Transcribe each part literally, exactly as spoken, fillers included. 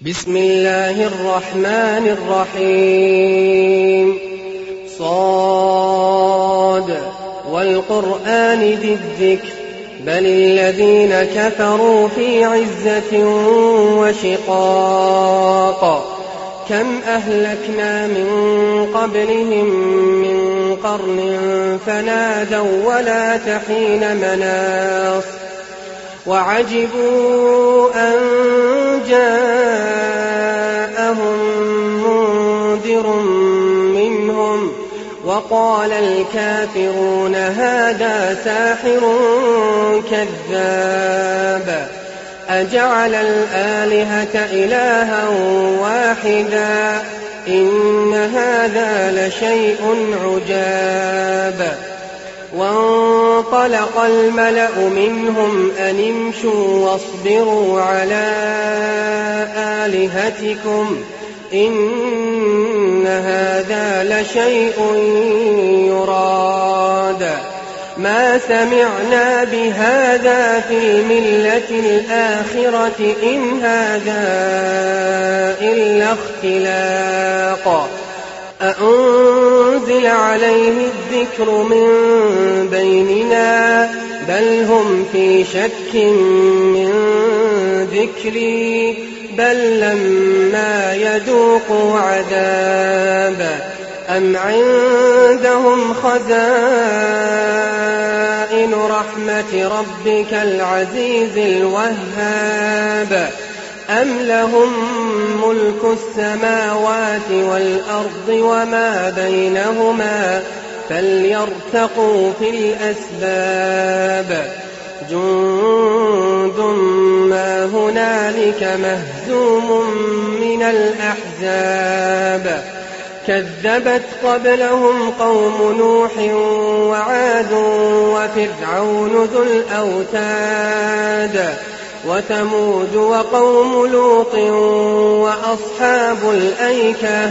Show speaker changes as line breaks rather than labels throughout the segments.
بسم الله الرحمن الرحيم. صاد والقرآن ذي الذكر بل الذين كفروا في عزة وشقاق كم أهلكنا من قبلهم من قرن فنادوا ولا تحين مناص وعجبوا أن جاءهم منذر منهم وقال الكافرون هذا ساحر كذاب أجعل الآلهة إلها واحدا إن هذا لشيء عجاب. وانطلق الملأ منهم أن امشوا واصبروا على آلهتكم إن هذا لشيء يراد ما سمعنا بهذا في الملة الآخرة إن هذا إلا اختلاق أأنزل عليه الذكر من بيننا بل هم في شك من ذكري بل لما يذوقوا عذاب أم عندهم خزائن رحمة ربك العزيز الوهاب أم لهم ملك السماوات والأرض وما بينهما فليرتقوا في الأسباب جند ما هنالك مهزوم من الأحزاب كذبت قبلهم قوم نوح وعاد وفرعون ذو الأوتاد وثمود وقوم لوط وأصحاب الأيكة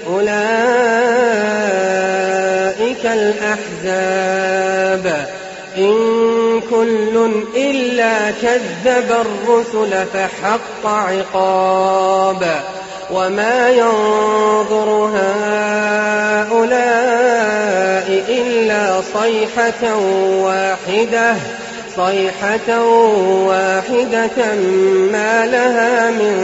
أولئك الأحزاب إن كل إلا كذب الرسل فحق عقاب وما ينظر هؤلاء إلا صيحة واحدة صيحة واحدة ما لها من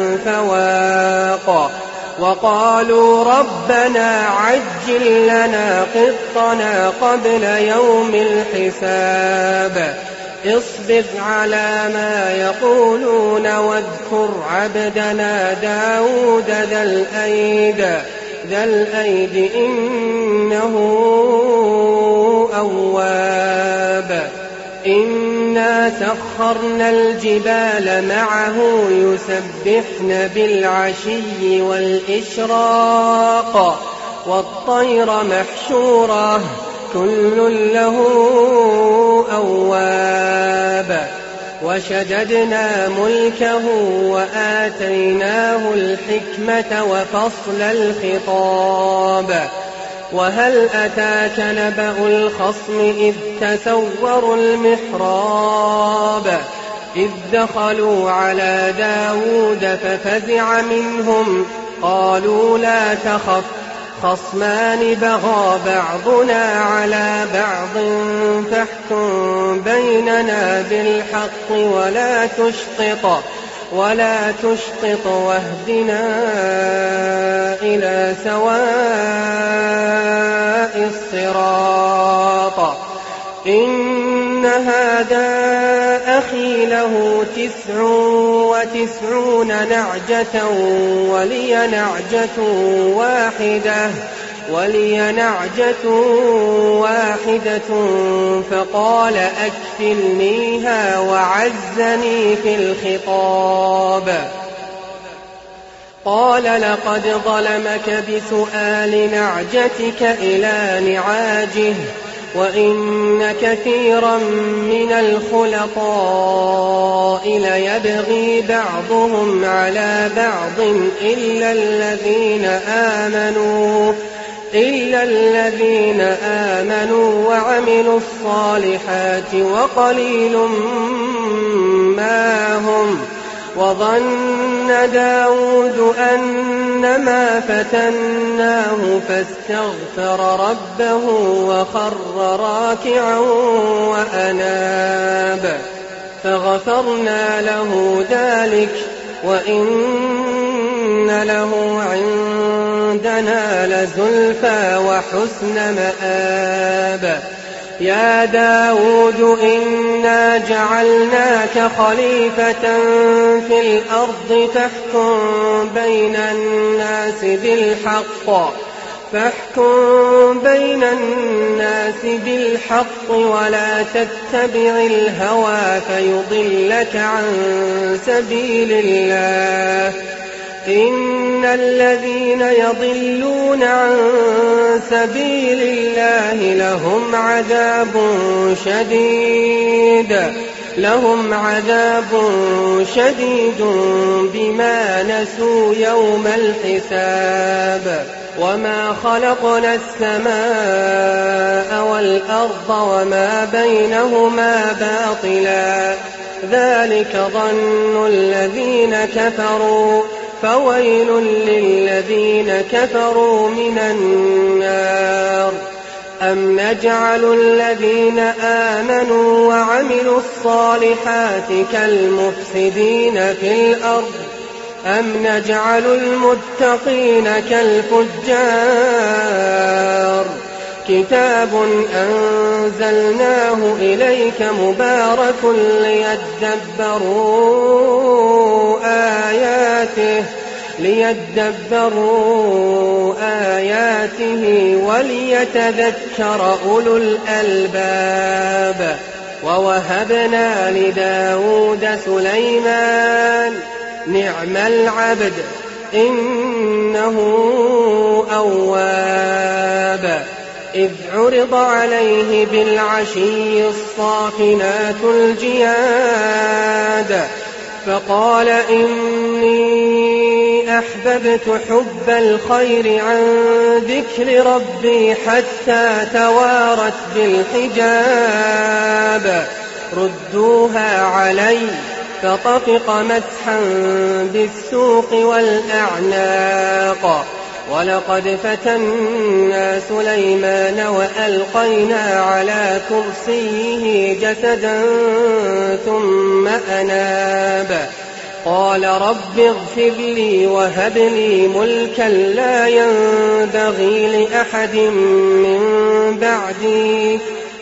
فواق وقالوا ربنا عجل لنا قطنا قبل يوم الحساب اصبر على ما يقولون واذكر عبدنا داود ذا الأيد ذا الأيد إنه أواب إنا سخرنا الجبال معه يسبحن بالعشي والإشراق والطير محشورة كل له أواب وشددنا ملكه وآتيناه الحكمة وفصل الخطاب وهل أتاك نبأ الخصم إذ تسوروا المحراب إذ دخلوا على داود ففزع منهم قالوا لا تخف خصمان بغى بعضنا على بعض فاحكم بيننا بالحق ولا تشطط ولا تشطط واهدنا إلى سواء الصراط إن هذا أخي له تسع وتسعون نعجة ولي نعجة واحدة ولي نعجة واحدة فقال أكفلنيها وعزني في الخطاب قال لقد ظلمك بسؤال نعجتك إلى نعاجه وإن كثيرا من الخلطاء ليبغي بعضهم على بعض إلا الذين آمنوا إلا الذين آمنوا وعملوا الصالحات وقليل ما هم وظن داود أنما فتناه فاستغفر ربه وخر راكعا وأناب فغفرنا له ذلك وإن له عندنا لزلفى وحسن مآب. يا داود إنا جعلناك خليفة في الأرض فاحكم بين الناس بالحق فاحكم بين الناس بالحق ولا تتبع الهوى فيضلك عن سبيل الله. إن الذين يضلون عن سبيل الله لهم عذاب شديد لهم عذاب شديد بما نسوا يوم الحساب. وما خلقنا السماء والأرض وما بينهما باطلا ذلك ظن الذين كفروا فويل للذين كفروا من النار. أم نجعل الذين آمنوا وعملوا الصالحات كالمفسدين في الأرض أم نجعل المتقين كالفجار. كتاب أنزلناه إليك مبارك ليدبروا آياته ليدبروا آياته وليتذكر أولو الألباب. ووهبنا لداود سليمان نعم العبد إنه أواب. إذ عرض عليه بالعشي الصافنات الجياد فقال إني أحببت حب الخير عن ذكر ربي حتى توارت بالحجاب. ردوها علي فطفق مسحا بالسوق والأعناق. ولقد فتنا سليمان وألقينا على كرسيه جسدا ثم أناب قال رب اغفر لي وهب لي ملكا لا ينبغي لأحد من بعدي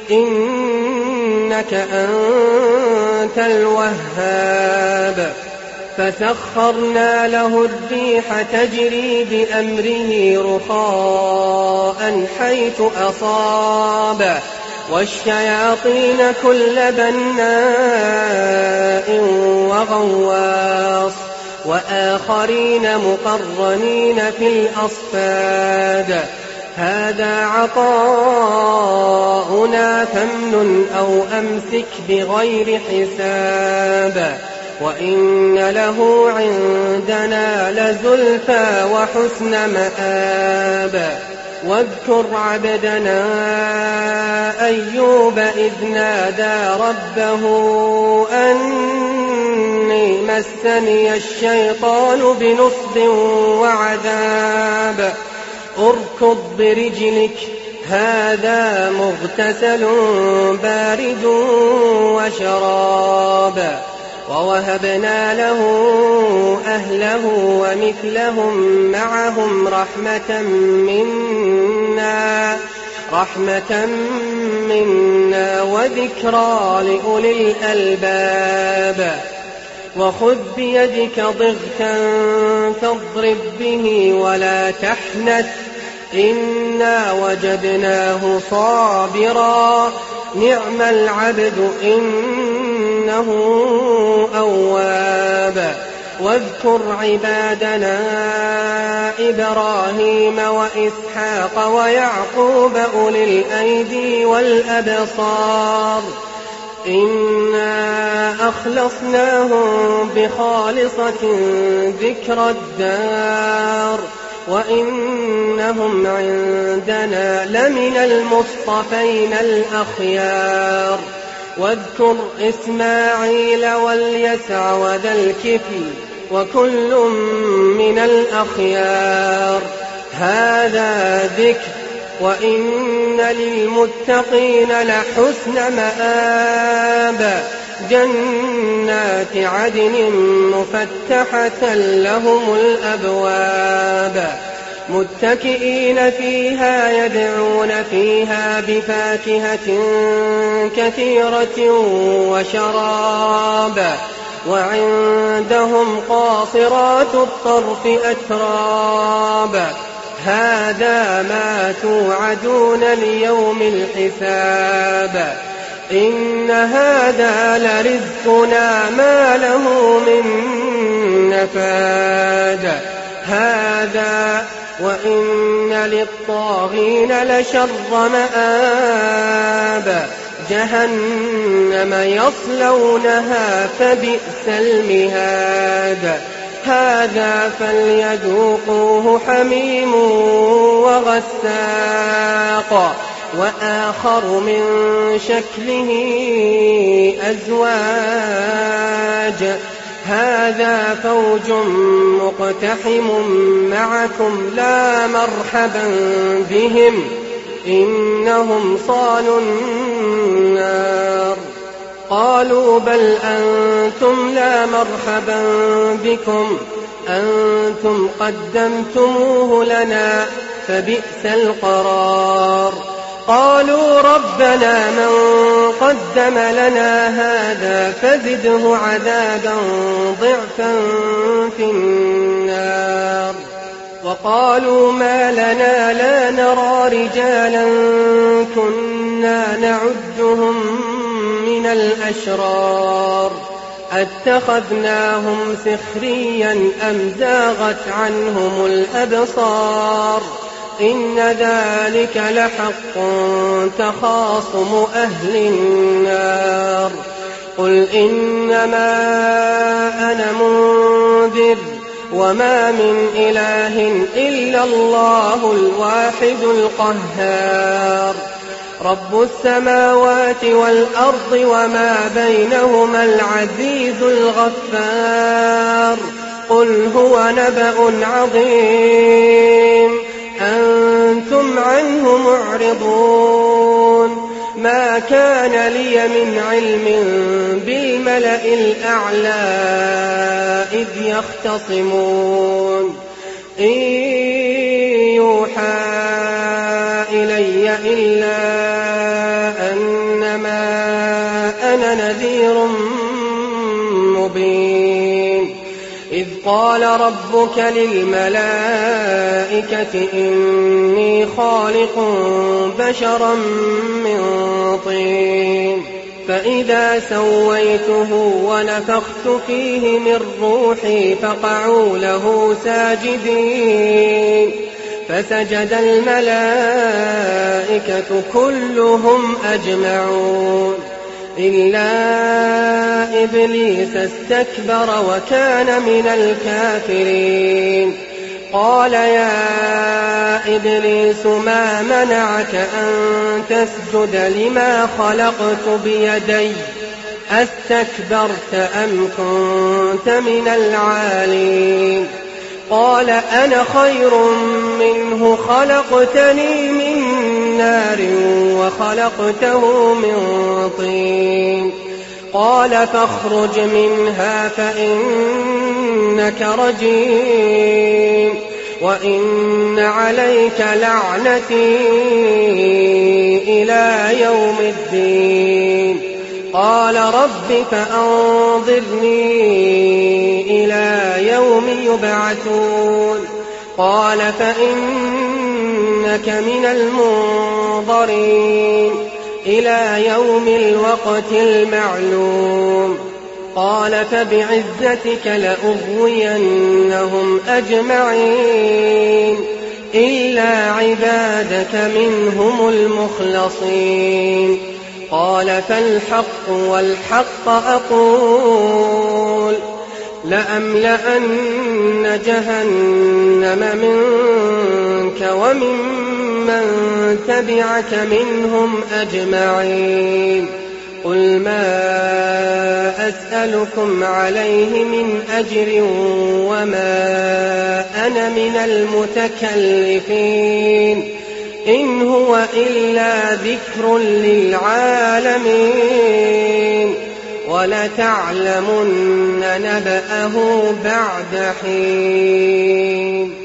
إنك أنت الوهاب. فسخرنا له الريح تجري بأمره رخاء حيث أصاب والشياطين كل بناء وغواص وآخرين مقرنين في الأصفاد. هذا عطاؤنا فامنن أو أمسك بغير حساب وإن له عندنا لزلفى وحسن مآب. واذكر عبدنا أيوب إذ نادى ربه أني مسني الشيطان بنصب وعذاب. اركض برجلك هذا مغتسل بارد وشراب. ووهبنا له أهله ومثلهم معهم رحمة منا رحمة منا وذكرى لأولي الألباب. وخذ بيدك ضغثا فاضرب به ولا تحنث إنا وجدناه صابرا نعم العبد إنه أواب. واذكر عبادنا إبراهيم وإسحاق ويعقوب أولي الأيدي والأبصار إنا أخلصناهم بخالصة ذكر الدار وإنهم عندنا لمن المصطفين الأخيار. واذكر إسماعيل واليسع وذا الكفل وكل من الأخيار هذا ذكر وإن للمتقين لحسن مآب جنات عدن مفتحة لهم الأبواب متكئين فيها يدعون فيها بفاكهة كثيرة وشراب وعندهم قاصرات الطرف أتراب هذا ما توعدون ليوم الحساب إن هذا لرزقنا ما له من نفاد هذا وإن للطاغين لشر مآب جهنم يصلونها فبئس المهاد هذا فليذوقوه حميم وغساق وآخر من شكله أزواج هذا فوج مقتحم معكم لا مرحبا بهم إنهم صالوا النار قالوا بل أنتم لا مرحبا بكم أنتم قدمتموه لنا فبئس القرار قالوا ربنا من قدم لنا هذا فزده عذابا ضعفا في النار وقالوا ما لنا لا نرى رجالا كنا نعدهم من الأشرار أتخذناهم سخريا أم زاغت عنهم الأبصار إن ذلك لحق تخاصم أهل النار قل إنما أنا منذر وما من إله إلا الله الواحد القهار رب السماوات والأرض وما بينهما العزيز الغفار قل هو نبأ عظيم أنتم عنه معرضون ما كان لي من علم بالملأ الأعلى إذ يختصمون إن يوحى إلي إلا أنما أنا نذير مبين إذ قال ربك للملائكة إني خالق بشرا من طين فإذا سويته ونفخت فيه من روحي فقعوا له ساجدين فسجد الملائكة كلهم أجمعون إلا إبليس استكبر وكان من الكافرين قال يا إبليس ما منعك أن تسجد لما خلقت بيدي أستكبرت أم كنت من العالين قال أنا خير منه خلقتني من نار وخلقته من طين قال فاخرج منها فإنك رجيم وإن عليك لعنتي إلى يوم الدين قال رب فأنظرني إلى يوم يبعثون قال فإنك من المنظرين إلى يوم الوقت المعلوم قال فبعزتك لأغوينهم أجمعين إلا عبادك منهم المخلصين قال فالحق والحق أقول لأملأن جهنم منك وممن تبعك منهم أجمعين قل ما أسألكم عليه من أجر وما أنا من المتكلفين إن هو إلا ذكر للعالمين ولتعلمن نبأه بعد حين.